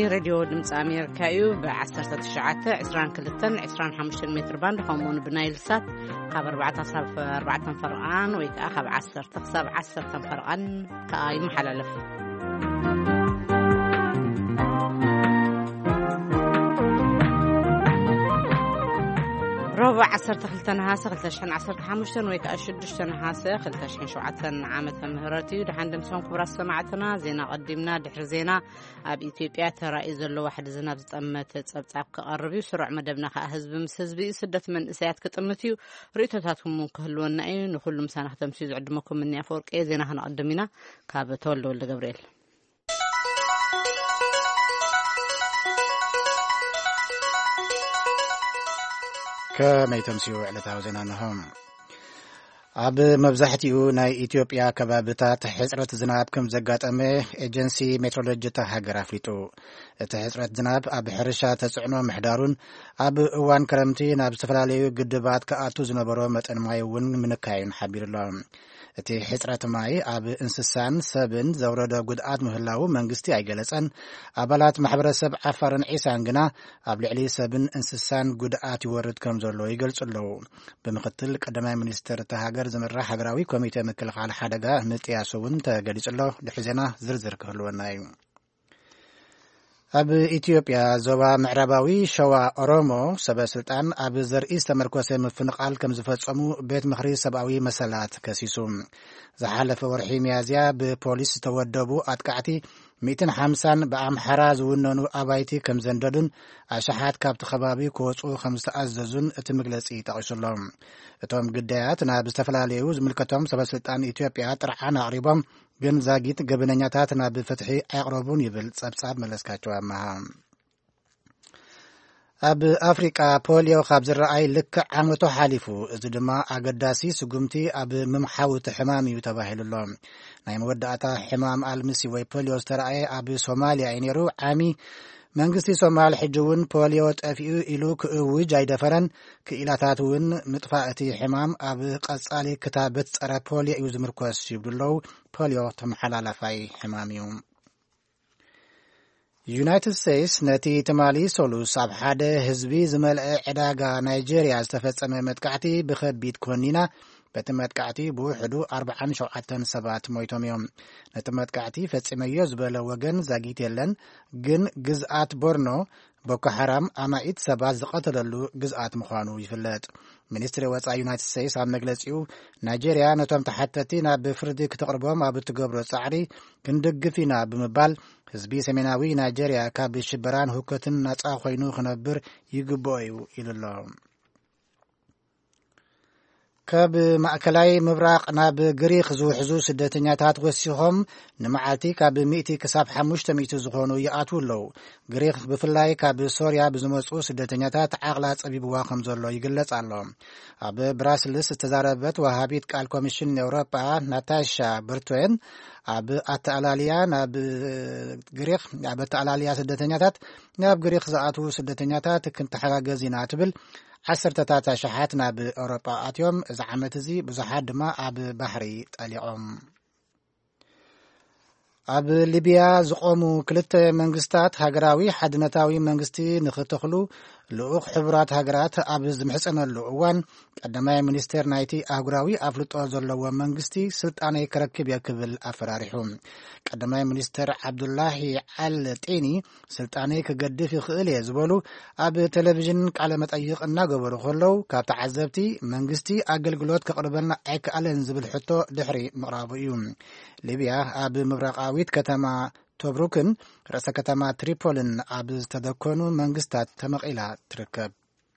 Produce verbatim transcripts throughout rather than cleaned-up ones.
راديو دمص أمريكا يو بعشرة تشعة عشرين كلتن عشرين خمسة متر باند قومون بنايل سات خبر بعد صف أربعة فرقان ويتأخر عشرة تقصب عشرة فرقان كأي محل لف ربع عصر تخلتن هاسة خلتشحن عصر حمشتن ويتأشدشتن هاسة خلتشحن شوعتن عامة مهراتي ودحندن سون كبرى سماعتنا زينا قدمنا دحر زينا أب إثيوبيا ترى إذا لو واحد زنا بتأمت تسبتعب كقربي وسرع مدبنا حزب مسحزبي سدة من إسيات كتأمتيو ريتاتهم من كهلون أي نخلهم سنة تمسيز عدمكم مني أفورك إيه زينا هنقدمنا كابتول ولا جبريل كما تمسيو على تاوزنا نهم أب مبزحتيو ناي إثيوبيا كبابتا حصرت زناب كم زقاتمه إيجنسي مترولوجي هاجر أفريتو حصرت زناب أب حرشة تسعنو محدارون أب وان كرمتي ناب استفلاليو قدبات كأتو زنبرو متن مايون من كاين حبير الله እቲ ሕጽረት ማይ ኣብ እንስሳን ሰብን ዘውረደ ጉድኣት ምህላው መንግስቲ ኣይገለጸን ኣባላት ማሕበረሰብ ዓፋርን ዒሳን ግና ኣብ ልዕሊ ሰብን እንስሳን ጉድኣት ይወርድ ከም ዘሎ ይገልጹለው ብምክትል ቀዳማይ ሚኒስትር ተሃገር ዝምራሕ ሃገራዊ ኮሚቴ ምክልኻል ሓደጋ ምጥያሱን ተገሊጹሎ ድሕዜና ዝርዝር ክህልወና እዩ ኣብ ኢትዮጵያ ዞባ ምዕራባዊ ሸዋ ኦሮሞ ሰበስልጣን ኣብ ዘርኢ ዝተመርኮሰ ምፍንቃል ከም ዝፈጸሙ ቤት ምክሪ ሰብኣዊ መሰላት ከሲሱ ዝሓለፈ ወርሒ ሚያዝያ ብፖሊስ ዝተወደቡ ኣጥቃዕቲ مئة وخمسين በኣምሓራ ዝውነኑ ኣባይቲ ከም ዘንደዱን ኣሽሓት ካብቲ ከባቢ ክወፁ ከም ዝተኣዘዙን እቲ መግለጺ ጠቂሱሎም እቶም ግዳያት ናብ ዝተፈላለዩ ዝምልከቶም ሰበስልጣን ኢትዮጵያ ጥርዓን ኣቅሪቦም ግን ዛጊት ገበነኛታት ናብ ፍትሒ ኣይቅረቡን ይብል ጸብጻብ መለስካቸው ኣማሃ ኣብ ኣፍሪቃ ፖሊዮ ካብ ዝረኣይ ልክዕ ዓመቱ ሓሊፉ እዚ ድማ ኣገዳሲ ስጉምቲ ኣብ ምምሓውቲ ሕማም እዩ ተባሂሉሎም ናይ መወዳእታ ሕማም ኣልምሲ ወይ ፖሊዮ ዝተረኣየ ኣብ ሶማልያ እዩ ነይሩ ዓሚ መንግስቲ ሶማል ሕጂ እውን ፖሊዮ ጠፊኡ ኢሉ ክእውጅ ኣይደፈረን ክኢላታት እውን ምጥፋእ እቲ ሕማም ኣብ ቀጻሊ ክታበት ፀረ ፖሊዮ እዩ ዝምርኮስ ይብሉለው ፖሊዮ ተመሓላላፋይ ሕማም እዩ ዩናይትድ ስቴትስ ነቲ ትማሊ ሶሉስ ኣብ ሓደ ህዝቢ ዝመልአ ዕዳጋ ናይጄርያ ዝተፈጸመ መጥቃዕቲ ብኸቢድ ኮኒና በቲ መጥቃዕቲ ብውሕዱ ኣርባዓን ሸውዓተን ሰባት ሞይቶም እዮም ነቲ መጥቃዕቲ ፈጺመዮ ዝበለ ወገን ዛጊት የለን ግን ግዝኣት ቦርኖ ቦኮ ሓራም ኣማኢት ሰባት ዝቐተለሉ ግዝኣት ምዃኑ ይፍለጥ ሚኒስትሪ ወጻኢ ዩናይትድ ስቴትስ ኣብ መግለጺኡ ናይጄርያ ነቶም ተሓተቲ ናብ ፍርዲ ክትቕርቦም ኣብ እትገብሮ ጻዕሪ ክንድግፍ ኢና ብምባል ህዝቢ ሰሜናዊ ናይጄርያ ካብ ሽበራን ሁከትን ነጻ ኮይኑ ክነብር ይግብኦ እዩ ኢሉሎ ካብ ማእከላይ ምብራቅ ናብ ግሪክ ዝውሕዙ ስደተኛታት ወሲኾም ንመዓልቲ ካብ مئة ክሳብ ሓሙሽተ ሚእቲ ዝኾኑ ይኣትውለው ግሪክ ብፍላይ ካብ ሶርያ ብዝመፁ ስደተኛታት ዓቕላ ፀቢብዋ ከም ዘሎ ይግለጽ ኣሎ ኣብ ብራስልስ ዝተዛረበት ወሃቢት ቃል ኮሚሽን ኤውሮጳ ናታሻ ብርቶን ኣብ ኣተኣላልያ ናብ ግሪክ ኣብ ኣተኣላልያ ስደተኛታት ናብ ግሪክ ዝኣትው ስደተኛታት ክንተሓጋገዝ ኢና ትብል ዓሰርተታት ሸሓት ናብ ኤውሮጳ ኣትዮም እዚ ዓመት እዚ ብዙሓት ድማ ኣብ ባሕሪ ጠሊቖም ኣብ ሊብያ ዝቆሙ ክልተ መንግስታት ሃገራዊ ሓድነታዊ መንግስቲ ንኽተኽሉ ልኡኽ ሕቡራት ሃገራት ኣብ ዝምሕፀነሉ እዋን ቀዳማይ ሚኒስትር ናይቲ ኣህጉራዊ ኣፍልጦ ዘለዎ መንግስቲ ስልጣነይ ክረክብ የክብል ኣፈራሪሑ ቀዳማይ ሚኒስትር ዓብዱላሂ አልጢኒ ስልጣነይ ክገድፍ ይኽእል እየ ዝበሉ ኣብ ቴሌቪዥን ቃለ መጠይቕ እናገበሩ ከለው ካብ ተዓዘብቲ መንግስቲ ኣገልግሎት ከቕርበልና ኣይከኣለን ዝብል ሕቶ ድሕሪ ምቕራቡ እዩ ሊብያ ኣብ ምብራቃዊት ከተማ ቶብሩክን ርእሰ ከተማ ትሪፖልን ኣብ ዝተደኮኑ መንግስታት ተመቒላ ትርከብ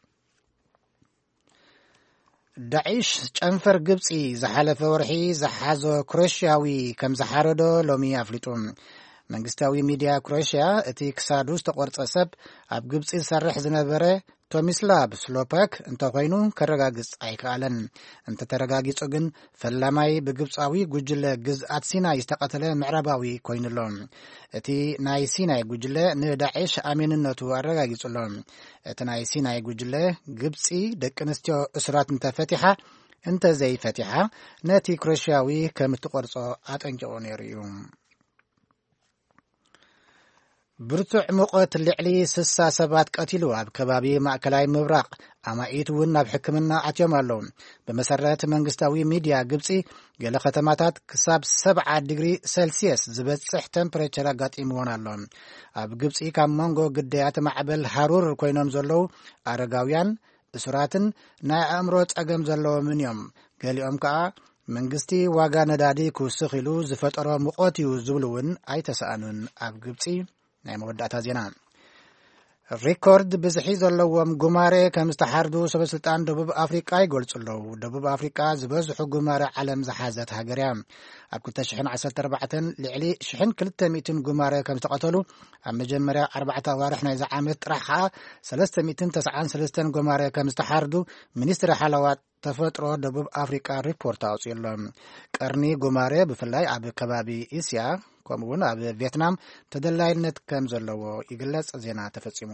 ዳዒሽ ጨንፈር ግብፂ ዝሓለፈ ወርሒ ዝሓዞ ክሮሽያዊ ከም ዝሓረዶ ሎሚ ኣፍሊጡ መንግስታዊ ሚድያ ክሮሽያ እቲ ክሳዱ ዝተቆርፀ ሰብ ኣብ ግብፂ ዝሰርሕ ዝነበረ ቶሚስላቭ ስሎፓክ እንተኮይኑ ከረጋግጽ ኣይከኣለን እንተተረጋጊጹ ግን ፈላማይ ብግብፃዊ ጉጅለ ግዝኣት ሲናይ ዝተቐተለ ምዕራባዊ ኮይኑሎ እቲ ናይ ሲናይ ጉጅለ ንዳዒሽ ኣሜንነቱ ኣረጋጊጹሎ እቲ ናይ ሲናይ ጉጅለ ግብፂ ደቂ ኣንስትዮ እስራት እንተፈቲሓ እንተዘይፈቲሓ ነቲ ክሮሽያዊ ከም እትቆርጾ ኣጠንቂቑ ነይሩ እዩ ብርቱዕ ሙቐት ልዕሊ ስሳ ሰባት ቀቲሉ ኣብ ከባቢ ማእከላይ ምብራቕ ኣማኢት እውን ናብ ሕክምና ኣትዮም ኣለዉ። ብመሰረት መንግስታዊ ሚድያ ግብፂ ገለ ከተማታት ክሳብ ሰብዓ ዲግሪ ሴልሲየስ ዝበፅሕ ቴምፕሬቸር ኣጋጢምዎን ኣሎ። ኣብ ግብፂ ካብ መንጎ ግዳያት ማዕበል ሃሩር ኮይኖም ዘለዉ ኣረጋውያን እሱራትን ናይ ኣእምሮ ጸገም ዘለዎምን እዮም። ገሊኦም ከዓ መንግስቲ ዋጋ ነዳዲ ክውስኽ ኢሉ ዝፈጠሮ ሙቐት እዩ ዝብሉ እውን ኣይተሰኣኑን። ኣብ ግብፂ ናይ መወዳእታ ዜና ሪኮርድ ብዝሒ ዘለዎም ጉማሬ ከም ዝተሓርዱ ሰበስልጣን ደቡብ ኣፍሪቃ ይገልጹ ኣለዉ። ደቡብ ኣፍሪቃ ዝበዝሑ ጉማሬ ዓለም ዝሓዘት ሃገር እያ። ኣብ ክልተ ሽሕን ዓሰርተ ኣርባዕተን ልዕሊ ሽሕን ክልተ ሚእትን ጉማሬ ከም ዝተቐተሉ ኣብ መጀመርያ ኣርባዕተ ኣዋርሕ ናይዚ ዓመት ጥራሕ ከዓ ሰለስተ ሚእትን ተስዓን ሰለስተን ጉማሬ ከም ዝተሓርዱ ሚኒስትሪ ሓለዋት ተፈጥሮ ደቡብ ኣፍሪቃ ሪፖርት ኣውፅኡ ኣሎ። ቀርኒ ጉማሬ ብፍላይ ኣብ ከባቢ እስያ ከምኡውን ኣብ ቪየትናም ተደላይነት ከም ዘለዎ ይግለጽ። ዜና ተፈጺሙ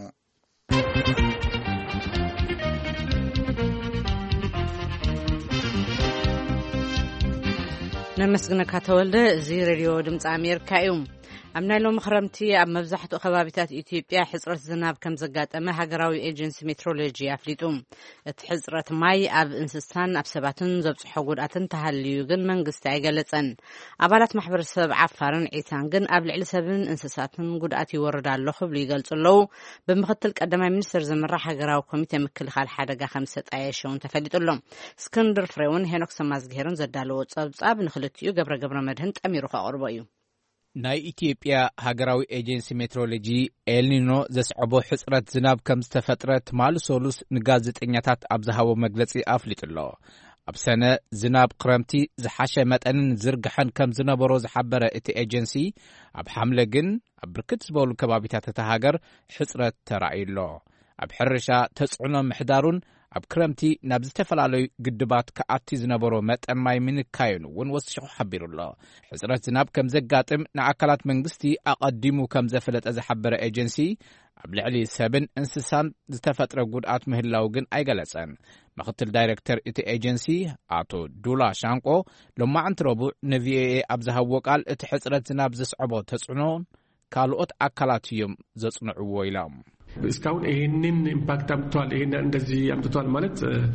ነመስግነካ ተወልደ። እዚ ሬድዮ ድምፂ ኣሜሪካ እዩ። ኣብ ናይ ሎሚ ክረምቲ ኣብ መብዛሕትኡ ከባቢታት ኢትዮጵያ ሕፅረት ዝናብ ከም ዘጋጠመ ሃገራዊ ኤጀንሲ ሜትሮሎጂ ኣፍሊጡ። እቲ ሕፅረት ማይ ኣብ እንስሳን ኣብ ሰባትን ዘብፅሖ ጉድኣትን ተሃልዩ ግን መንግስቲ ኣይገለጸን። ኣባላት ማሕበረሰብ ዓፋርን ዒሳን ግን ኣብ ልዕሊ ሰብን እንስሳትን ጉድኣት ይወርድ ኣሎ ክብሉ ይገልጹ ኣለዉ። ብምክትል ቀዳማይ ሚኒስትር ዝምራሕ ሃገራዊ ኮሚቴ ምክልኻል ሓደጋ ከም ዝተጣየሸ እውን ተፈሊጡ ኣሎ። እስክንድር ፍሬውን ሄኖክ ሰማዝጌርን ዘዳለዎ ጸብጻብ ንክልቲኡ ገብረ ገብረ መድህን ጠሚሩ ከቕርቦ እዩ። ናይ ኢትዮጵያ ሃገራዊ ኤጀንሲ ሜትሮሎጂ ኤልኒኖ ዘስዕቦ ሕፅረት ዝናብ ከም ዝተፈጥረ ትማል ሶሉስ ንጋዜጠኛታት ኣብ ዝሃቦ መግለጺ ኣፍሊጡ ኣሎ። ኣብ ሰነ ዝናብ ክረምቲ ዝሓሸ መጠንን ዝርግሐን ከም ዝነበሮ ዝሓበረ እቲ ኤጀንሲ ኣብ ሓምለ ግን ኣብ ብርክት ዝበሉ ከባቢታት እታ ሃገር ሕፅረት ተራእዩሎ። ኣብ ሕርሻ ተጽዕኖ ምሕዳሩን ኣብ ክረምቲ ናብ ዝተፈላለዩ ግድባት ከኣቲ ዝነበሮ መጠን ማይ ምንካዩን እውን ወሲኹ ሓቢሩ ኣሎ። ሕፅረት ዝናብ ከም ዘጋጥም ንኣካላት መንግስቲ ኣቐዲሙ ከም ዘፈለጠ ዝሓበረ ኤጀንሲ ኣብ ልዕሊ ሰብን እንስሳን ዝተፈጥረ ጉድኣት ምህላው ግን ኣይገለጸን። ምክትል ዳይሬክተር እቲ ኤጀንሲ ኣቶ ዱላ ሻንቆ ሎማዓንቲ ረቡዕ ንቪኦኤ ኣብ ዝሃብዎ ቃል እቲ ሕፅረት ዝናብ ዘስዕቦ ተጽዕኖን ካልኦት አካላት እዮም ዘጽንዕዎ ኢሎም እስካሁን ይሄንን ኢምፓክት አምጥቷል ይሄን እንደዚህ አምጥቷል ማለት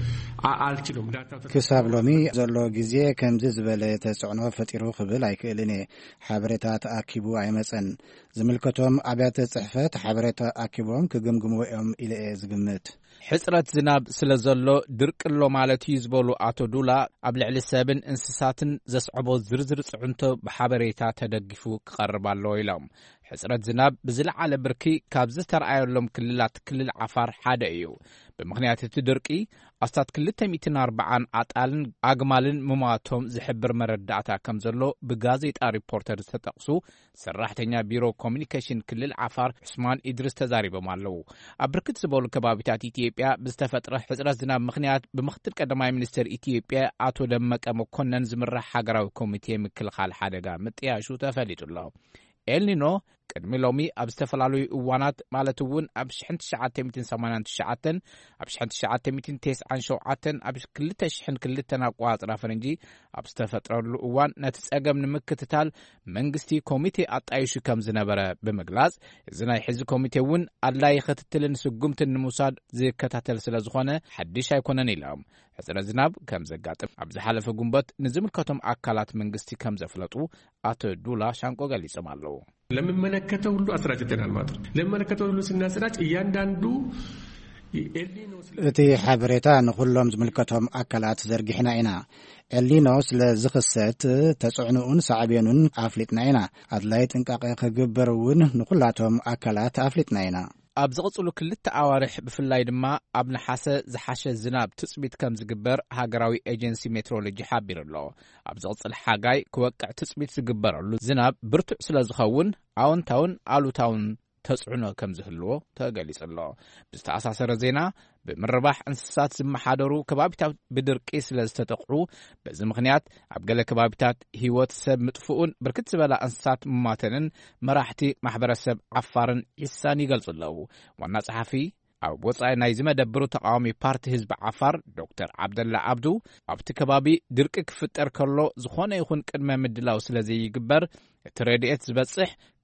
አልችልም ዳታ ክሳብ ሎሚ ዘሎ ጊዜ ከምዚ ዝበለ ተጽዕኖ ፈጢሩ ክብል ኣይክእልን ሓበሬታ ተኣኪቡ ኣይመጸን ዝምልከቶም ኣብያተ ጽሕፈት ሓበሬታ ኣኪቦም ክግምግሙ እዮም ኢለ ዝግምት ሕፅረት ዝናብ ስለ ዘሎ ድርቅሎ ማለት እዩ ዝበሉ ኣቶ ዱላ ኣብ ልዕሊ ሰብን እንስሳትን ዘስዕቦ ዝርዝር ጽዕንቶ ብሓበሬታ ተደጊፉ ክቐርብ ኣሎ ኢሎም ሕፅረት ዝናብ ብዝለዓለ ብርኪ ካብ ዝተረኣየሎም ክልላት ክልል ዓፋር ሓደ እዩ ብምኽንያት እቲ ድርቂ ኣስታት ክልተ ሚእቲ ኣርባዓ ኣጣልን ኣግማልን ምሟቶም ዝሕብር መረዳእታ ከም ዘሎ ብጋዜጣ ሪፖርተር ዝተጠቕሱ ሰራሕተኛ ቢሮ ኮሚኒኬሽን ክልል ዓፋር ዑስማን ኢድሪስ ተዛሪቦም ኣለዉ ኣብ ብርክት ዝበሉ ከባቢታት ኢትዮጵያ ብዝተፈጥረ ሕፅረት ዝናብ ምኽንያት ብምክትል ቀዳማይ ሚኒስትር ኢትዮጵያ ኣቶ ደመቀ መኮነን ዝምራሕ ሃገራዊ ኮሚቴ ምክልኻል ሓደጋ ምጥያሹ ተፈሊጡ ኣሎ ኤልኒኖ ቅድሚ ሎሚ ኣብ ዝተፈላለዩ እዋናት ማለት እውን ኣብ ሺሕ ትሽዓተ ሚእትን ሰማንያን ትሽዓተን ኣብ ሺሕ ትሽዓተ ሚእትን ተስዓን ሸውዓተን ኣብ ክልተ ሽሕን ክልተን ኣቆጻጽራ ፈረንጂ ኣብ ዝተፈጥረሉ እዋን ነቲ ጸገም ንምክትታል መንግስቲ ኮሚቴ ኣጣይሹ ከም ዝነበረ ብምግላጽ እዚ ናይ ሕዚ ኮሚቴ እውን ኣድላይ ክትትልን ስጉምትን ንምውሳድ ዝከታተል ስለ ዝኾነ ሓድሽ ኣይኮነን ኢሎም ሕፅረት ዝናብ ከም ዘጋጥም ኣብ ዝሓለፈ ጉንበት ንዝምልከቶም አካላት መንግስቲ ከም ዘፍለጡ ኣቶ ዱላ ሻንቆ ገሊጾም ኣለዉ ለምመለከተው ሁሉ አስራጭተናል ማለት ነው ለምመለከተው ሁሉ ስናስራጭ እያንዳንዱ እቲ ሓበሬታ ንኹሎም ዝምልከቶም አካላት ዘርጊሕና ኢና ኤልኒኖ ስለ ዝኽሰት ተጽዕኖኡን ሳዕቤኑን ኣፍሊጥና ኢና ኣድላይ ጥንቃቄ ክግበር እውን ንኹላቶም አካላት ኣፍሊጥና ኢና ኣብ ዝቕጽሉ ክልተ ኣዋርሕ ብፍላይ ድማ ኣብ ነሓሰ ዝሓሸ ዝናብ ትጽቢት ከም ዝግበር ሃገራዊ ኤጀንሲ ሜትሮሎጂ ሓቢሩ ኣሎ ኣብ ዝቕጽል ሓጋይ ክወቅዕ ትጽቢት ዝግበረሉ ዝናብ ብርቱዕ ስለ ዝኸውን ኣዎንታውን ኣሉታውን ተጽዕኖ ከም ዝህልዎ ተገሊጹ ኣሎ ብዝተኣሳሰረ ዜና ብምርባሕ እንስሳት ዝመሓደሩ ከባቢታት ብድርቂ ስለ ዝተጠቕዑ በዚ ምኽንያት ኣብ ገለ ከባቢታት ህይወት ሰብ ምጥፍኡን ብርክት ዝበላ እንስሳት ምማተንን መራሕቲ ማሕበረሰብ ዓፋርን ዒሳን ይገልጹ ኣለዉ ዋና ጸሓፊ ኣብ ወጻኢ ናይ ዝመደብሩ ተቃዋሚ ፓርቲ ህዝቢ ዓፋር ዶክተር ዓብደላ ዓብዱ ኣብቲ ከባቢ ድርቂ ክፍጠር ከሎ ዝኾነ ይኹን ቅድመ ምድላው ስለ ዘይግበር እቲ ረድኤት ዝበጽሕ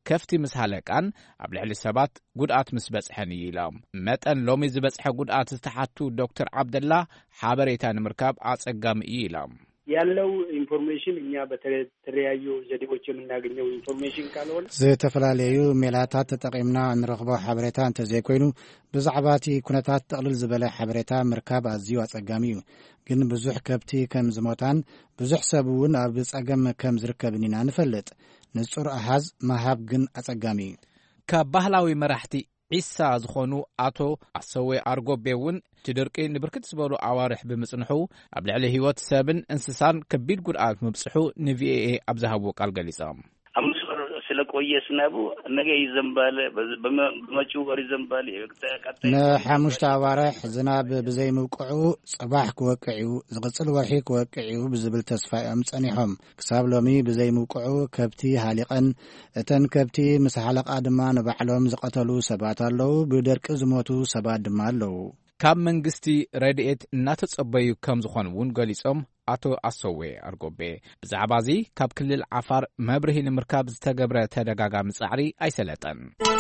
ከፍቲ ምስ ሃለቃን ኣብ ልዕሊ ሰባት ጉድኣት ምስ በጽሐን እዩ ኢሎም መጠን ሎሚ ዝበጽሐ ጉድኣት ዝተሓቱ ዶክተር ዓብደላ ሓበሬታ ንምርካብ አጸጋሚ እዩ ኢሎም ያለው ኢንፎርሜሽን እኛ በተለያዩ ዘዴዎች የምናገኘው ኢንፎርሜሽን ካልሆነ ዝተፈላልዩ ሜላታት ተጠቂምና እንረክቦ ሓበሬታ እንተ ዘይኮይኑ ብዛዕባቲ ኩነታት ተቕልል ዝበለ ሓበሬታ ምርካብ ኣዝዩ አጸጋሚ እዩ ግን ብዙሕ ከብቲ ከም ዝሞታን ብዙሕ ሰብ እውን ኣብ ጸገም ከም ዝርከብን ኢና ንፈልጥ ንጹር ኣሃዝ መሃብ ግን አጸጋሚ እዩ ካብ ባህላዊ መራሕቲ ዒሳ ዝኾኑ አቶ አሰዌ አርጎቤውን ትድርቂ ንብርክት ዝበሉ ኣዋርሕ ብምጽንሑ ኣብ ልዕሊ ህይወት ሰብን እንስሳን ከቢድ ጉድኣት ምብጽሑ ንቪኤኤ ኣብ ዝሃብዎ ቃል ገሊጾም አምስር ስለቆየ ስናቡ ነገ ይዘንባል በመጪው ወር ይዘንባል ንሓሙሽተ ኣዋርሕ ዝናብ ብዘይምውቅዑ ጽባሕ ክወቅዕዩ ዝቕጽል ወርሒ ክወቅዕዩ ብዝብል ተስፋኦም ጸኒሖም ክሳብ ሎሚ ብዘይምውቅዑ ከብቲ ሃሊቐን እተን ከብቲ ምስ ሃለቓ ድማ ንባዕሎም ዝቐተሉ ሰባት ኣለዉ ብደርቂ ዝሞቱ ሰባት ድማ ኣለዉ ካብ መንግስቲ ረድኤት እናተጸበዩ ከም ዝኾኑ እውን ገሊጾም አቶ አሰዌ አርጎቤ ብዛዕባ እዚ ካብ ክልል ዓፋር መብርሂ ንምርካብ ዝተገብረ ተደጋጋሚ ጻዕሪ ኣይሰለጠን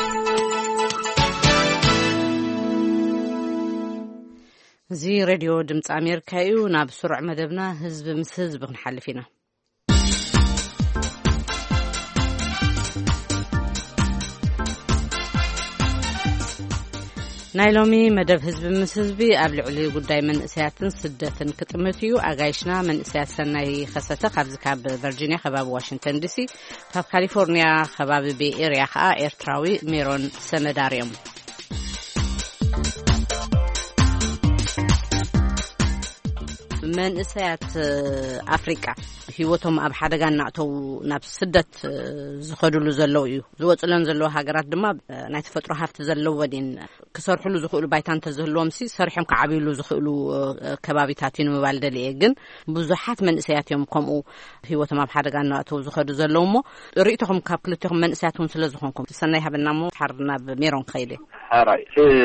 እዚ ሬድዮ ድምፂ ኣሜሪካ እዩ ናብ ስሩዕ መደብና ህዝቢ ምስ ህዝቢ ክንሓልፍ ኢና ናይ ሎሚ መደብ ህዝቢ ምስ ህዝቢ ኣብ ልዕሊ ጉዳይ መንእሰያትን ስደትን ክጥምት እዩ ኣጋይሽና መንእሰያት ሰናይ ከሰተ ካብዚ ካብ ቨርጂኒያ ከባቢ ዋሽንግተን ዲሲ ካብ ካሊፎርኒያ ከባቢ ቤይ ኤርያ ከዓ ኤርትራዊ ሜሮን ሰመዳርዮም መንእሰያት ኣፍሪቃ ህይወቶም ኣብ ሓደጋ እናእተው ናብ ስደት ዝኸድሉ ዘለው እዩ ዝወጽለን ዘለው ሃገራት ድማ ናይ ተፈጥሮ ሃብቲ ዘለወን ክሰርሕሉ ዝኽእሉ ባይታን ተዝህልዎም ሲ ሰርሖም ከዓብይሉ ዝኽእሉ ከባቢታት ንምባል ደልየ ግን ብዙሓት መንእሰያት እዮም ከምኡ ህይወቶም ኣብ ሓደጋ እናእተው ዝኸዱ ዘለው ሞ ርእይቶኩም ካብ ክልቲኩም መንእሰያት እውን ስለ ዝኾንኩም ሰናይ ሃበና ሞ ሓርና ብሜሮን ከይለ ሓራይ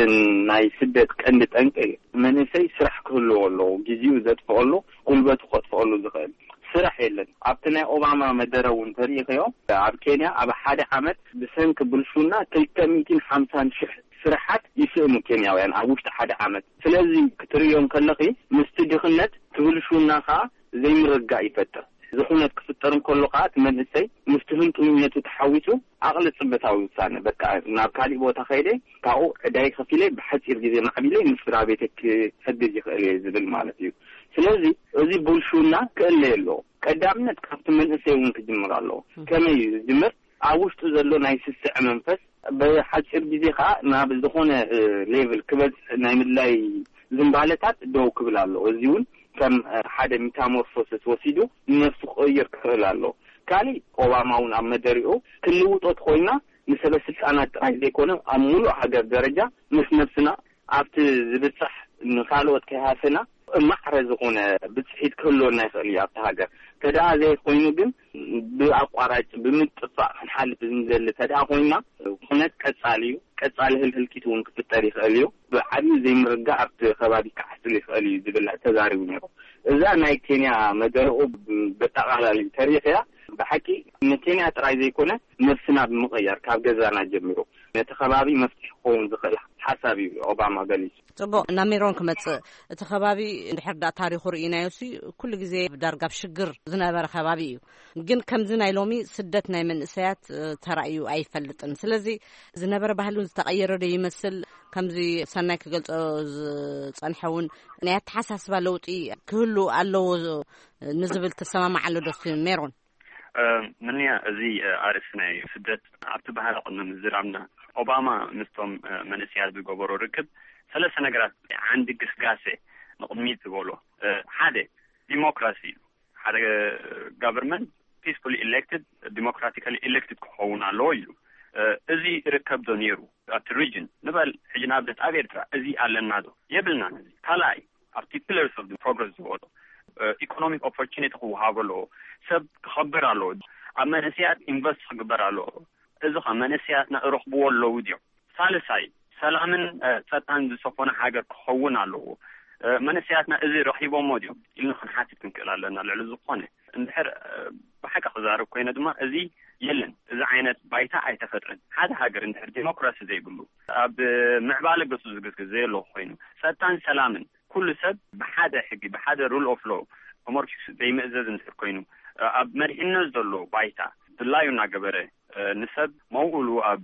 ናይ ስደት ቀንዲ ጠንቂ መንእሰይ ስራሕ ክህልዎ ኣለዎ ግዚኡ ዘጥፍአሉ ጉልበቱ ከጥፍአሉ ዝኽእል ስራሕ የለን ኣብቲ ናይ ኦባማ መደረ እውን ተሪእኽዮ ኣብ ኬንያ ኣብ ሓደ ዓመት ብሰንኪ ብልሹና ክልተ ሚእትን ሓምሳን ሽሕ ስራሓት ይስእኑ ኬንያውያን ኣብ ውሽጢ ሓደ ዓመት ስለዚ ክትሪኦም ከለኺ ምስቲ ድኽነት ትብልሹና ከዓ ዘይምርጋእ ይፈጥር ዝኹነት ክፍጠር እንከሎ ከዓ መንእሰይ ምስቲ ህንጡይነቱ ተሓዊሱ ኣቕሊ ጽበታዊ ውሳነ በቃ ናብ ካሊእ ቦታ ከይደ ካብኡ ዕዳይ ከፊለ ብሓፂር ግዜ ማዕቢለ ምስ ስራ ቤት ክሕግዝ ይኽእል እየ ዝብል ማለት እዩ ስለዚ እዚ ብልሹና ክእለ ኣለዎ ቀዳምነት ካብቲ መንእሰይ እውን ክጅምር ኣለዎ ከመይ ዝጅምር ኣብ ውሽጡ ዘሎ ናይ ስስዕ መንፈስ ብሓፂር ግዜ ከዓ ናብ ዝኾነ ሌቭል ክበፅሕ ናይ ምድላይ ዝምባለታት ደው ክብል ኣለዎ እዚ እውን ከም ሓደ ሜታሞርፎሲስ ወሲዱ ነፍሱ ክቕይር ክኽእል ኣለዎ ካሊእ ኦባማ እውን ኣብ መደሪኡ ክልውጦት ኮይና ንሰበ ስልጣናት ጥራይ ዘይኮነ ኣብ ሙሉእ ሃገር ደረጃ ምስ ነፍስና ኣብቲ ዝብፅሕ ንካልኦት ከይሃሰና ማዕረ ዝኾነ ብፅሒት ክህልወና ይኽእል እዩ ኣብቲ ሃገር ተደኣ ዘይኮይኑ ግን ብኣቋራጭ ብምጥፋእ ክንሓልፍ ዝንዘሊ ተደኣ ኮይና ኩነት ቀጻሊ እዩ ቀጻሊ ህልህልቂት እውን ክፍጠር ይኽእል እዩ ብዓብዪ ዘይምርጋእ ኣብቲ ከባቢ ክዓስል ይኽእል እዩ ዝብል ተዛሪቡ ነይሩ እዛ ናይ ኬንያ መደረኡ ብጠቕላላ ተሪኽያ ብሓቂ ንኬንያ ጥራይ ዘይኮነ ነፍስና ብምቕያር ካብ ገዛና ጀሚሩ ነቲ ከባቢ መፍትሒ ክኸውን ዝኽእል ሓሳብ እዩ ኦባማ ገሊጹ ጽቡቕ ናብ ሜሮን ክመጽእ እቲ ከባቢ እንድሕር ዳ ታሪኹ ርኢናዮ ሲ ኩሉ ግዜ ዳርጋ ብሽግር ዝነበረ ከባቢ እዩ ግን ከምዚ ናይ ሎሚ ስደት ናይ መንእሰያት ተራእዩ ኣይፈልጥን ስለዚ ዝነበረ ባህሉን ዝተቐየረ ዶ ይመስል ከምዚ ሰናይ ክገልጾ ዝጸንሐውን ናይ ኣተሓሳስባ ለውጢ ክህሉ ኣለዎ ንዝብል ተሰማማዕ ኣሎ ዶ ሜሮን منيا زي عارفنا سدت عبد بحال قلنا مزرعنا أوباما مستم من السياسة بجبر ركب ثلاث نجارات عند قسقاسة نقميت تقوله هذا democracy هذا government peacefully elected democratically elected كهونا لويو زي ركب دنيرو at region نبال حجنا بدت أغيرتها زي على النادو يبلنا زي كلاي after pillars of the progress زوجو economic opportunity هو هاولو سب خبرالو أما نسيات invest خبرالو إذا خم نسيات نروح بولو وديو ثالثاي سلامن ستان زسفنا حاجة كهونا له ما نسياتنا إذا رحيبو موديو إلنا خنحاتي تنكلا لنا للزقانة نحر بحاجة خزارو كوينة دما إذا የለን እዚ ዓይነት ባይታ ኣይተፈጥረን ሓደ ሃገር እንድሕር ዲሞክራሲ ዘይብሉ ኣብ ምዕባለ ገጹ ዝግዝግዝ ዘየሎ ኮይኑ ጸጥታን ሰላምን ኩሉ ሰብ ብሓደ ሕጊ ብሓደ ሩል ኦፍ ሎ ተመርኪሱ ዘይምእዘዝ እንድሕር ኮይኑ ኣብ መሪሕነት ዘሎ ባይታ ብላዩ እናገበረ ንሰብ መውኡሉ ኣብ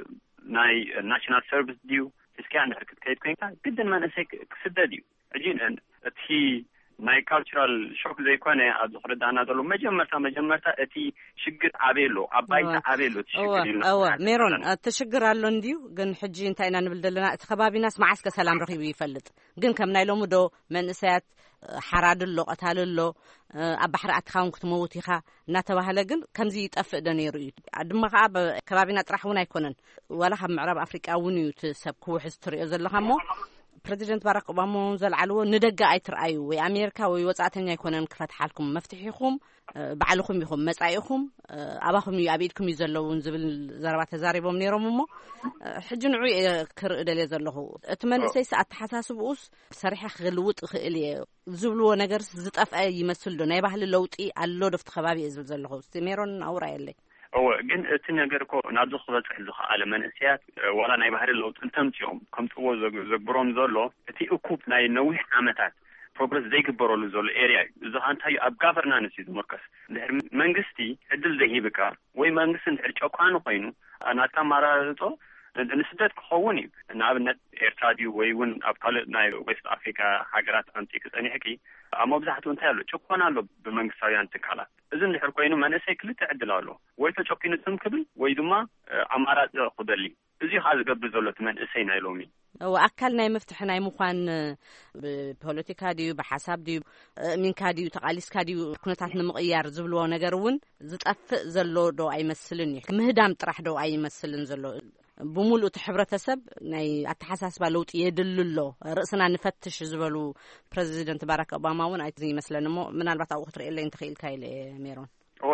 ናይ ናሽናል ሰርቪስ ድዩ እስኪያ እንድሕር ክትከይድ ኮይንካ ግድን መንእሰይ ክስደድ እዩ ሕጂ እቲ ናይ ካልቸራል ሾክ ዘይኮነ ኣብ ዝኽርዳና ዘሎ መጀመርታ መጀመርታ እቲ ሽግር ዓቤሎ ኣብ ባይታ ዓቤሎ ትሽግር ኢልና ኣዎ ሜሮን ተሽግር ኣሎ እንዲዩ ግን ሕጂ እንታይ ኢና ንብል ዘለና እቲ ከባቢናስ መዓስከ ሰላም ረኺቡ ይፈልጥ ግን ከም ናይ ሎሙ ዶ መንእሰያት ሓራድሎ ቀታልሎ ኣብ ባሕሪ ኣትኻውን ክትመውት ኢኻ እናተባህለ ግን ከምዚ ይጠፍእ ደ ነይሩ እዩ ድማ ከዓ ከባቢና ጥራሕ እውን ኣይኮነን ዋላ ካብ ምዕራብ ኣፍሪቃ እውን እዩ እቲ ሰብ ክውሕዝ ትሪኦ ዘለኻ እሞ ፕሬዚደንት ባራክ ኦባማ ዘልዓልዎ ንደጋ ኣይትርአዩ ወይ ኣሜሪካ ወይ ወጻእተኛ ኣይኮነን ክፈትሓልኩም መፍትሒኹም ባዕልኹም ኢኹም መጻኢኹም ኣባኹም እዩ ኣብ ኢድኩም እዩ ዘለውን ዝብል ዘረባ ተዛሪቦም ነይሮም እሞ ሕጂ ንዑ ክርኢ ደልየ ዘለኹ እቲ መንእሰይ ኣተሓሳስብኡስ ሰሪሐ ክልውጥ ክእል እየ ዝብልዎ ነገር ዝጠፍአ ይመስል ዶ ናይ ባህሊ ለውጢ ኣሎ ዶፍቲ ከባቢ እየ ዝብል ዘለኹ እስቲ ሜሮን ኣውራየለይ أو جن التنجر كو نبض خبز حزق على منسيات ولا نيبهر لو تنتمتيهم كم تقول زج زجبرون زلوا تي أكوب ناي نوي عمتات progress زي كبروا لزول area إذا أنت هاي أب governance يد مركز منجستي عدل زي بكا وي منجستن حرج أقانو قينو أنا تمارا تو نسدت خوني نابنت إرتادي ويون أبطال ناي ويست أفريقيا حجرات أنتيك أني حكي أما بزحتون تالو شكونا له بمنجسايان تكالا إذن الحركوينو ما نسيكل تعدل له ويتا شوكين تمكبل ويدما أمارات قدلي إذا هذا قبل زولة من إسينا يلومي وأكلنا مفتحنا مخان بوليتيكا ديو بحساب ديو من كاديو تقاليس كاديو كنتاتنا مغيار زبلوا نجرون زتأف زلو دو أي مسلني مهدام طرح دو أي مسلن زلو بمولو تحبرتسب ناي اتحساس بالوت يدللو رأسنا نفتش زبلو بريزيدنت باراك اوباما ون اي زي مثلا مو من البعض او خطر الا انت خيل كايل ميرون هو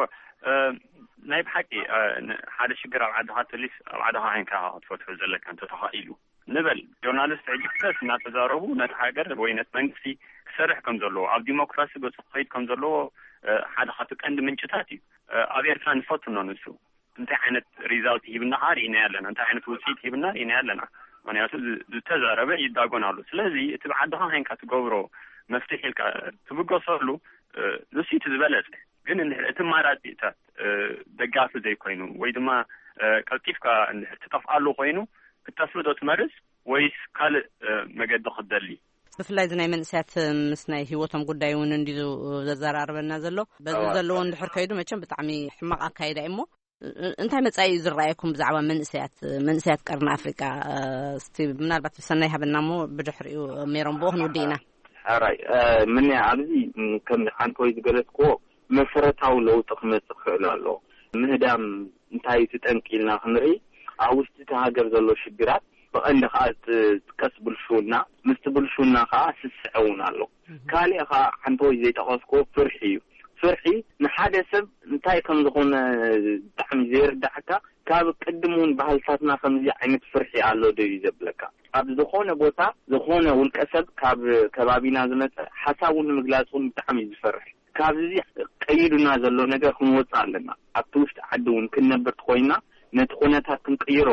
نايب حكي هذا شجر على عدها تليس عدها عين كها تفتح زلك انت تخايلو نبل جورنالست عجبتس ما تزاربو نتحاجر وينت منكسي سرح كم زلو على الديمقراطية بتصقيد كم زلو هذا خاطك عند منشتاتي ابير كان فتنو نسو انت عينت ريزالت يبنا هاري ينالنا انت عينت وسيت يبنا ينالنا وانا ياسو تزاربه يداغون على سلازي تبعدها هين كاتغورو مفتاح الك تبقى صارلو لسيت زبلت ግን እትማራት ታ ደጋፍ ዘይ ኮይኑ ወይ ድማ ካልቲፍካ ተጣፍአሉ ኮይኑ ክታስበዶ ትመርስ ወይስ ካል መገድ ክደሊ ብፍላይ ዝናይ መንእሰያት ምስ ናይ ህይወቶም ጉዳይ እውን እንዲዙ ዘዘራርበና ዘሎ በዚ ዘለዎ እንድሕር ከይዱ መቸም ብጣዕሚ ሕማቅ አካይዳ እሞ እንታይ መጻኢ ዝራኣየኩም ብዛዕባ መንእሰያት መንእሰያት ቀርና አፍሪካ እስቲ ምናልባት ሰናይ ሃበናሞ ብድሕሪኡ ሜሮን ቦኽን ወዲና አራይ ምን ያብዚ ከም አንተ ወይ ዝገለጽኮ መሰረታው ለውጥ ክመጽእ ክእል ኣሎ ምህዳም እንታይ ትጠንቂልና ክንርኢ አውስቲ ተሃገር ዘሎ ሽግራት በእንደ ኻት ተከስብልሹና ምስትብልሹና ኻ ስስዑና ኣሎ ካሊእ ኻ አንተ ወይ ዘይተቀስኮ ፍርሒ ፍርሒ ንሓደ ሰብ እንታይ ከም ዝኾነ ጣዕሚ ዘይርዳዕካ ካብ ቅድሙን ባህልታትና ከምዚ ዓይነት ፍርሒ ኣሎ ደይ ዘብለካ ኣብ ዝኾነ ቦታ ዝኾነ ውልቀ ሰብ ካብ ከባቢና ዝመጸ ሓሳቡን ምግላጹን ጣዕሚ ዝፈርሕ ካብዚ ቀይዱና ዘሎ ነገር ክንወጽ ኣለና ኣብቲ ውሽጢ ዓዲ እውን ክንነብር ኮይና ነቲ ኩነታት ክንቀይሮ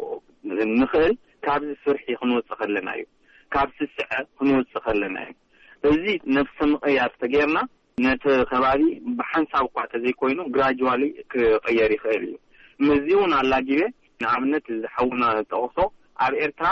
ንኽእል ካብዚ ፍርሒ ክንወጽ ከለና እዩ ካብ ስስዕ ክንወጽ ከለና እዩ እዚ ነፍሲ ምቕያር ተገይርና ነቲ ከባቢ ብሓንሳብ እኳ ተዘይኮይኑ ግራጁዋሊ ክቀየር ይኽእል እዩ መዚውን ኣላጊበ ንኣብነት ዝሓውና ተቕሶ ኣብ ኤርትራ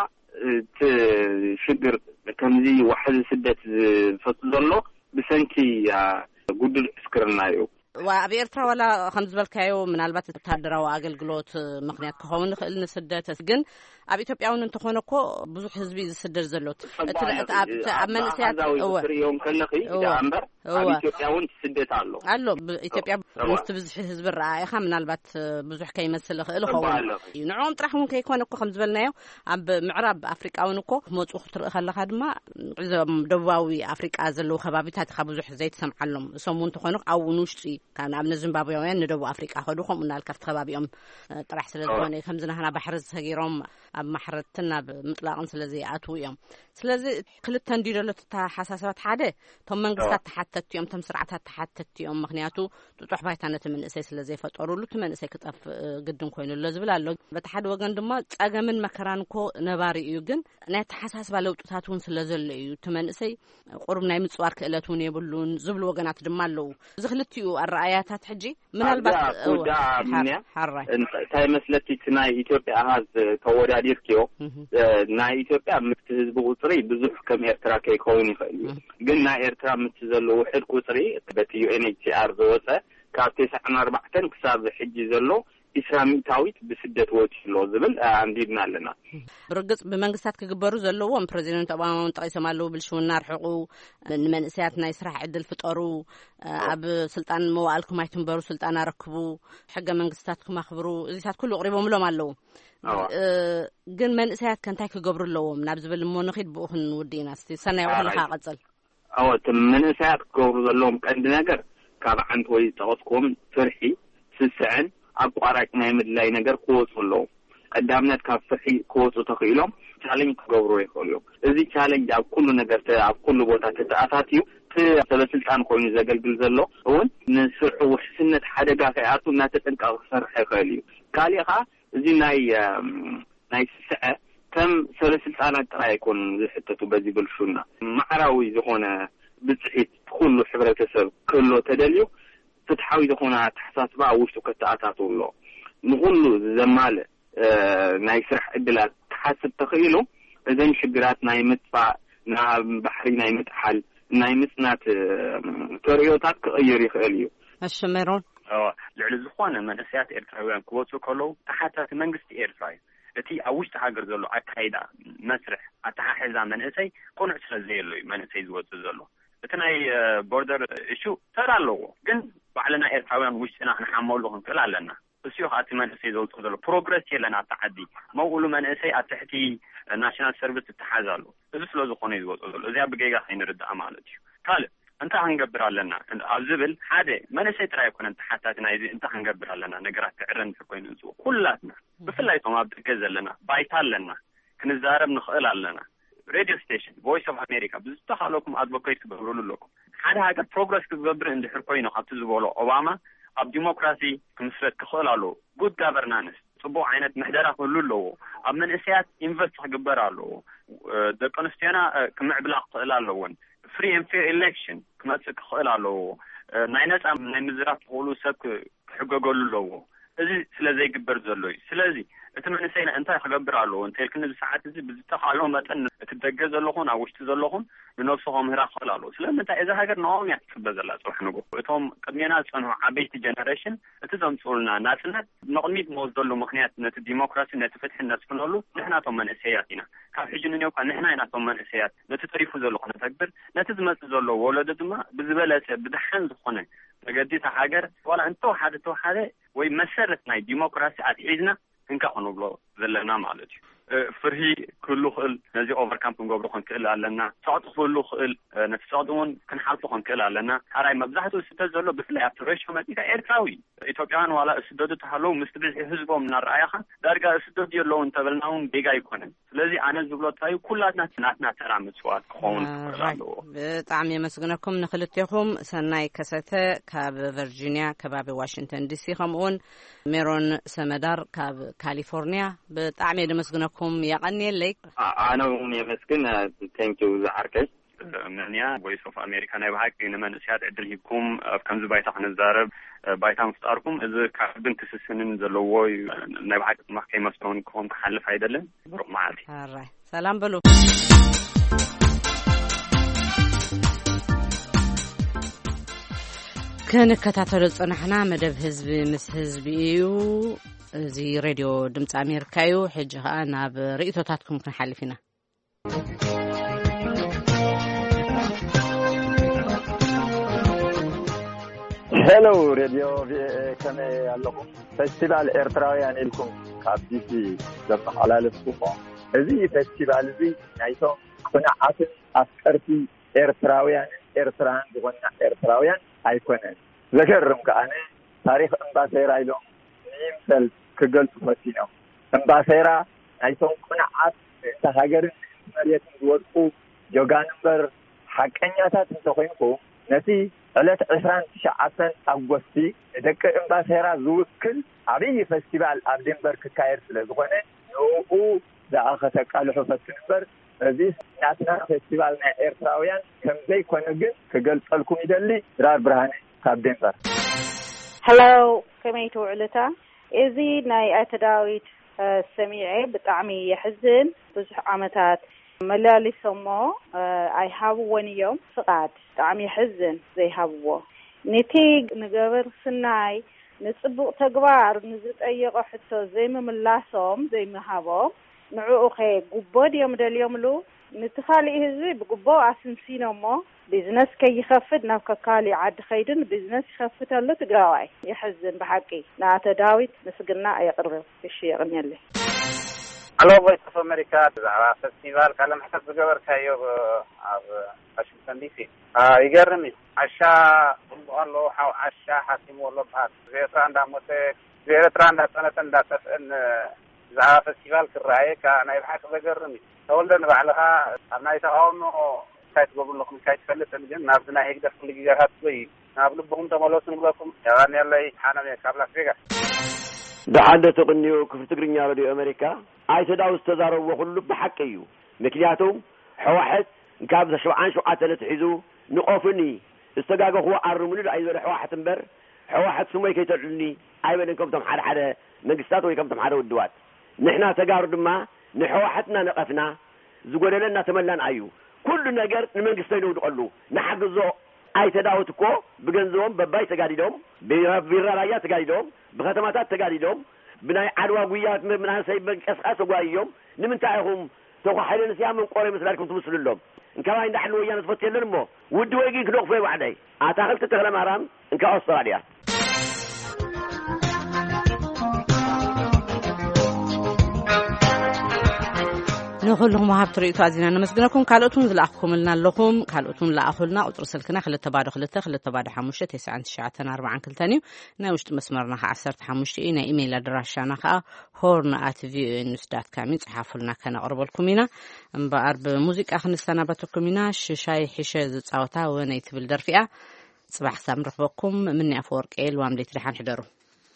ትሽግር ከምዚ ዋሕዚ ስደት ዝፈጽ ዘሎ ብሰንኪ ጉድል እስክርና እዩ وأب إيرترا ولا خمس بالكايو من البات تادرا وأقل قلوت مخنيات كهون خلنا السدات سجن أبي تبيعون أنت خونكو بزح حزبي السدر زلوت أمن سياد هو يوم كنا خي جامبر أبي تبيعون السدات علو علو يتبيع مستبزح حزب الرعاية خم من البات بزح كي يمثل له خون نعم ترحمون كي يكونكو خمس بالنايو أب معرب أفريقيا ونكو موت أخطر خلا خدمة إذا دواوي أفريقيا زلو خبابتها تخبزح زيت سمع لهم سمون تخونك أو نوشتي كان عبنا زيمبابويين ندو أفريقيا خدوهم من الكفت خبابيهم طرح سلسلوني خمسنا هنا بحرز هجيرهم ኣብ ማሕረትና ብምጥላቕን ስለዚ ኣትው እዮም ስለዚ ክልተ እንዲደሎት ተሓሳሰባት ሓደ ቶም መንግስታት ተሓተት እዮም ቶም ስርዓታት ተሓተት እዮም ምክንያቱ ጥጡሕ ባይታነት መንእሰይ ስለዘይ ፈጠሩሉ መንእሰይ ክጠፍ ግድን ኮይኑሎ ዝብል ኣሎ በቲ ሓደ ወገን ድማ ጸገምን መከራንኮ ነባሪ እዩ ግን ናይ ተሓሳስባ ለውጥታት እውን ስለዘለ እዩ ተመንእሰይ ቁርብ ናይ ምጽዋር ክእለት እውን የብሉን ዝብሉ ወገናት ድማ ኣለዉ እዚ ክልቲኡ ኣረኣያታት ሕጂ ምናልባት ሓራይ እንታይ መስለቲ ናይ ኢትዮጵያ ኣሃዝ ተወዳዲርክዮ ናይ ኢትዮጵያ ምክት ህዝብ ቁጥሪ ብዙሕ ከም ኤርትራ ከይከውን ይኽእል ግን ናይ ኤርትራ ምት ዘለዎ ሕድ ቁጥሪ በቲ ዩኤንኤችሲአር ዝወፀ ካብ ተስዓን ኣርባዕተን ክሳብ ሕጂ ዘሎ ኢስላሚታዊት ብስደት ወጥሎ ዝብል አንዲድና ኣለና ብርግጽ ብመንግስታት ክግበሩ ዘለዎም ፕሬዚደንት ኦባማ ጠቂሶም ኣለዉ ብልሽውና ርሕቁ ንመንእሰያት ናይ ስራሕ ዕድል ፍጠሩ ኣብ ስልጣን መዋዕልኩም ኣይትንበሩ ስልጣን አረክቡ ሕገ መንግስታትኩም ኣኽብሩ እዚታት ኩሉ ቅሪቦምሎም ኣለዉ ግን መንእሰያት ከንታይ ክገብሩ ኣለዎም ናብ ዝብል እሞ ንኺድ ብኡኽን ውዲና እስቲ ሰናይ ወሕልኻ ቀጽል ኣወት መንእሰያት ክገብሩ ዘለዎም ቀንዲ ነገር ካብ ዓንቲ ወይ ጠቕስኩም ፍርሒ ስስዕን ኣቋራጭ ናይ ምድላይ ነገር ክወፁ ኣለዉ ቀዳምነት ካብ ፍርሒ ክወፁ ተኽኢሎም ቻሌንጅ ክገብሩ ይኽእሉ እዮም እዚ ቻሌንጅ ኣብ ኩሉ ነገር ኣብ ኩሉ ቦታ ተተኣታትዩ ሰበስልጣን ኮይኑ ዘገልግል ዘሎ እውን ንስርሑ ውሕስነት ሓደጋ ከይኣቱ እናተጠንቀቐ ክሰርሕ ይኽእል እዩ ካሊእ ኸዓ እዚ ናይ ናይ ስስዐ ከም ሰበስልጣናት ጥራይ ኣይኮኑን ዝሕተቱ በዚ ብልሹና ማዕራዊ ዝኾነ ብፅሒት ኩሉ ሕብረተሰብ ክህሎ ተደልዩ ፍትሓዊ ዝኾነ ተሓሳስባ ውሽጡ ከተኣታትው ኣሎ ንኩሉ ዘማልእ ናይ ስራሕ ዕድላት ተሓስብ ተኽኢሉ እዘን ሽግራት ናይ ምጥፋእ ናብ ባሕሪ ናይ ምጥሓል ናይ ምጽናት ተርዮታት ክቕይር ይኽእል እዩ እሺ ሜሮን ልዕሊ ዝኾነ መንእሰያት ኤርትራውያን ክወፁ ከለዉ ተሓታቲ መንግስቲ ኤርትራ እዩ እቲ ኣብ ውሽጢ ሃገር ዘሎ ኣካይዳ መስርሕ ኣተሓሕዛ መንእሰይ ቁኑዕ ስለዘየሉ እዩ መንእሰይ ዝወፁ ዘሎ እቲ ናይ ቦርደር እሹ ተራ ኣለዎ ግን ባዕልና ኤርትራውያን ውሽጥና ክንሓመሉ ክንክእል ኣለና እሱዮ ኸ እቲ መንእሰይ ዘውፅኡ ዘሎ ፕሮግረስ የለና ተዓዲ መውኡሉ መንእሰይ ኣብ ትሕቲ ናሽናል ሰርቪስ እተሓዛሉ እዚ ስለ ዝኾነ እዩ ዝወፅኡ ዘሎ እዚኣ ብጌጋ ከይንርዳእ ማለት እዩ ካልእ እንታይ ክንገብር ኣለና ኣብ ዝብል ሓደ መንእሰይ ጥራይ ኣይኮነን ተሓታቲ ናይዚ እንታይ ክንገብር ኣለና ነገራት ክዕረን ኮይኑ ንፅኡ ኩላትና ብፍላይ ቶም ኣብ ደገ ዘለና ባይታ ኣለና ክንዛረብ ንኽእል ኣለና ሬድዮ ስቴሽን ቮይስ ኦፍ ኣሜሪካ ብዝተኻለኩም ኣድቮኬት ክገብሩሉ ኣለኩም ሓደ ሃገር ፕሮግረስ ክገብር እንድሕር ኮይኑ ካብቲ ዝበሎ ኦባማ ኣብ ዲሞክራሲ ክምስረት ክኽእል ኣለዎ ጉድ ጋቨርናንስ ጽቡቕ ዓይነት ምሕደራ ክህሉ ኣለዎ ኣብ መንእሰያት ኢንቨስት ክግበር ኣለዎ ደቂ ኣንስትዮና ክምዕብላ ክኽእል ኣለዎን ፍሪ ኤንድ ፌር ኤሌክሽን ክመጽእ ክኽእል ኣለዎ ናይ ነጻ ናይ ምዝራፍ ክኽእሉ ሰብ ክሕገገሉ ኣለዎ እዚ ስለዘይግበር ዘሎ እዩ ስለዚ እቲ መንእሰይና እንታይ ክገብር ኣለዎ እንተል ክንዚ ሰዓት እዚ ብዝተኻሎ መጠን እቲ ደገ ዘለኹን ኣብ ውሽጢ ዘለኹን ንነፍስኹም ምህራ ክኽእል ኣለዎ ስለምንታይ እዚ ሃገር ንኦም እያ ትፅበ ዘላ ፅባሕ ንጎ እቶም ቅድሜና ዝፀንሑ ዓበይቲ ጀነሬሽን እቲ ዘምፅኡልና ናጽነት ንቕድሚት ንወስደሉ ምክንያት ነቲ ዲሞክራሲ ነቲ ፍትሒ ነስፍነሉ ንሕናቶም መንእሰያት ኢና ካብ ሕጂ ንኔውካ ንሕና ኢናቶም መንእሰያት ነቲ ጠሪፉ ዘሎ ክነተግብር ነቲ ዝመፅእ ዘሎ ወለዶ ድማ ብዝበለሰ ብድሓን ዝኾነ መገዲታ ሃገር ዋላ እንተወሓደ ተወሓደ ወይ መሰረት ናይ ዲሞክራሲ ኣትሒዝና ክንካ ክንብሎ ዘለና ማለት እዩ ፍርሂ ክህሉ ክእል ነዚ ኦቨርካም ክንገብሮ ክንክእል ኣለና ሰዕጡ ክህሉ ክእል ነቲ ሰዕጡ እውን ክንሓልፎ ክንክእል ኣለና ሓራይ መብዛሕትኡ ስደት ዘሎ ብፍላይ ኣብቲ ሬሽዮ መጢካ ኤርትራዊ ኢትዮጵያውያን ዋላ እስደዱ ተሃለዉ ምስ ብዝሒ ህዝቦም እናረኣያኻ ዳርጋ እስደዱ የለዉ እንተበልና እውን ቤጋ ኣይኮነን ስለዚ ኣነ ዝብሎ እንታይ ኩላትና ናትና ተራ ምጽዋት ክኸውን ክኽእል ኣለዎ ብጣዕሚ የመስግነኩም ንክልቴኹም ሰናይ ከሰተ ካብ ቨርጂኒያ ከባቢ ዋሽንግተን ዲሲ ከምኡውን ሜሮን ሰመዳር ካብ ካሊፎርኒያ ብጣዕሚ የመስግነኩም يقنيلي أنا يمسكن thank you زعركش منيا voice of America نبهاك إنما نسيات عدلهكم كم زبايت عن الزارب بايتام ستاركم إذا كابن تسسنن زلوي نبهاك محكي مسكونكم كحل فايدة لن بروح معادي سلام بلو كان كتاتل صنحنا مدب حزب مس حزب ايو زي راديو دمص امريكايو حجه انا برئيتاتكم كنحلفينا هلو راديو كما يالكم فيستيفال ايرتراويان لكم كابديسي زبط على الصفه هذه فيستيفال زي نايتو قناعات افكارتي ايرتراويان ايرتران بغنا ايرتراويان ايكونن ذكرهم كأنا تاريخ امباسيرا يلوم نيمسل كجلت مسينو امباسيرا ናይቶም ቁንዓት ተሃገርን መሬትን ዝወድቁ ጆጋንበር ሓቀኛታት እንተኮይንኩ ነቲ ዕለት ዕስራን ትሽዓተን ኣጎስቲ ደቂ እምባሴራ ዝውክል ዓብይ ፌስቲቫል ኣብ ዴንበር ክካየድ ስለ ዝኾነ ንኡ ዝኣኸተ ቃልሑ ፈትንበር እዚ ናትና ፌስቲቫል ናይ ኤርትራውያን ከምዘይ ኮነ ግን ክገልጸልኩም ይደሊ ድራር ብርሃነ ካብ ዴንበር ሄሎ ከመይ ትውዕልታ እዚ ናይ ኣተዳዊት ሰሚዐ ብጣዕሚ የሕዝን ብዙሕ ዓመታት መላሊሶሞ ኣይሃብዎን እዮም ፍቓድ ብጣዕሚ የሕዝን ዘይሃብዎ ነቲ ንገበር ስናይ ንጽቡቕ ተግባር ንዝጠየቆ ሕቶ ዘይምምላሶም ዘይምሃቦም ንዕኡኸ ጉቦ ድዮም ደልዮምሉ ንትኻሊእ ህዝቢ ብጉቦ ኣስንሲኖሞ ቢዝነስ ከይኸፍት ናብ ከካሊእ ዓዲ ኸይድን ቢዝነስ ይኸፍተሉ ትግራዋይ የሕዝን ብሓቂ ንኣቶ ዳዊት ምስግና የቕርብ እሺ የቕንየለ አሎ ቮይስ ኦፍ አሜሪካ ዛራ ፌስቲቫል ካለም ሕተት ዝገበርካዮ ኣብ ዋሽንግተን ዲሲ ይገርም ዓሻ ብሎ ሓው ዓሻ ሓሲሙ ወሎ በሃል ኤርትራ እንዳሞተ ኤርትራ እንዳፀነተ እንዳጠፍአን ዛራ ፌስቲቫል ክረአየካ ናይ ብሓቂ ዘገርም ተወልደ ንባዕልኻ ኣብ ናይ ተቃውሞ እንታይ ትገብርለኩም እንታይ ትፈልጥን ግን ናብዚ ናይ ህግደት ኩሉ ግዜታት ወይ ናብ ልብኩም ተመለሱ ንብለኩም ያባንያለይ ሓነመ ካብ ላስ ቬጋስ ብሓደ ተቕንዩ ክፍል ትግርኛ ሬድዮ ኣሜሪካ ኣይተዳው ዝተዛረብዎ ኩሉ ብሓቂ እዩ ምክንያቱም ሕዋሕት ካብ ሰብዓን ሸውዓተ ሒዙ ንቆፍኒ ዝተጋገኽዎ ኣርሙሉ ኣይዘለ ሕዋሕት እምበር ሕዋሕት ስሞይ ከይተልዑልኒ ኣይበለን ከምቶም ሓደ ሓደ መንግስታት ወይ ከምቶም ሓደ ውድባት ንሕና ተጋሩ ድማ ንሕዋሕትና ነቐፍና ዝጎደለና ተመላን እዩ ኩሉ ነገር ንመንግስቶይ ነውድቀሉ ንሓግዞ ኣይተዳውት እኮ ብገንዘቦም በባይ ተጋዲዶም ቢራራያ ተጋዲዶም ብከተማታት ተጋዲዶም ብናይ ዓድዋ ጉያት ምናሰይ በንቀስቃስ ተጓዮም ንምንታይ ኢኹም ተኳሓይለን ሲያምን ቆረ መስላልኩም ትመስሉሎም እንካባይ እንዳሕል ወያነ ተፈትየለን እሞ ውድ ወይ ግን ክደቕፎ ይባዕደይ ኣታኽልቲ ተኽለ ማርያም እንካ ኣውስትራልያ نخلهم هاب طريقة عزيزنا نمسجنكم كالوتون زلاقكم لنا لكم كالوتون لاأخذنا أطر سلكنا خلت تبادل خلت خلت تبادل حموشة تسعة تسعة أربعة كل تاني ناوشت مسمرنا عصرت حموشة إنا إيميل دراشنا خا هورن at v o a news dot com حافلنا كنا قرب الكمينة بقرب موسيقى آخر السنة بتكمينة شاي حشة زعوتها ونيت بالدرفئة صباح سام رفقكم مني أفورك إيل واملي تريحان حضروا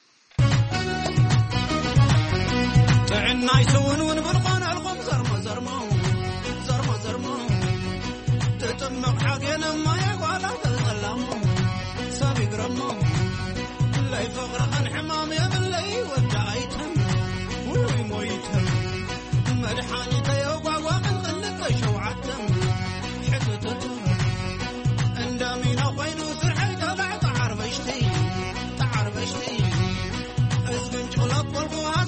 تعنا يسونون برقان القم زرما زرما زرما زرما تتمق حقنا ما يقال تظلم سابي قرما لا يفقر عن حمام يا باللي ودعيتهم وي مويتهم مدحاني تيوقع ومن غلق شوعتهم حتتهم اندامينا وين وسرحي طلع تعرفشتي تعرفشتي اسكن جلب بالقوها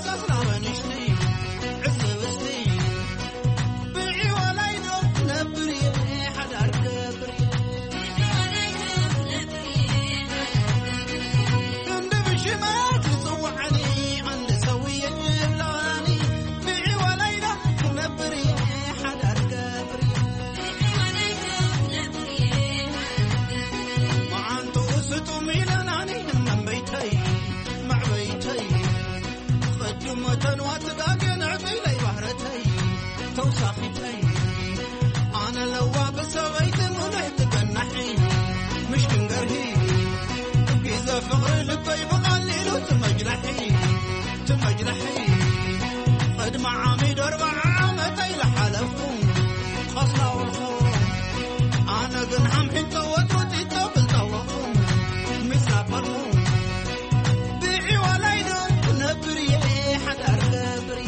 أنا لو بسويت ملحت جنحي مش كنجرهي إذا فغر لبي بقليل وتمجرحي تمجرحي قد معامي دربع عامتي لحلفكم خصنا والخوف أنا قنحم حتى وتوتي تبل توقم مسافرهم بيعي ولينا نبري حد أرقبري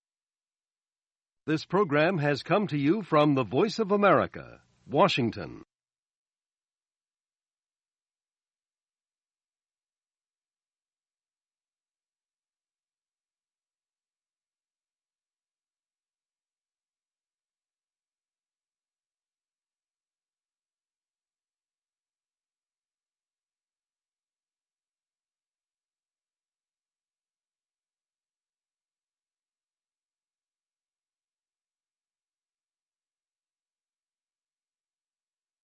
This program has come to you from the Voice of America, Washington.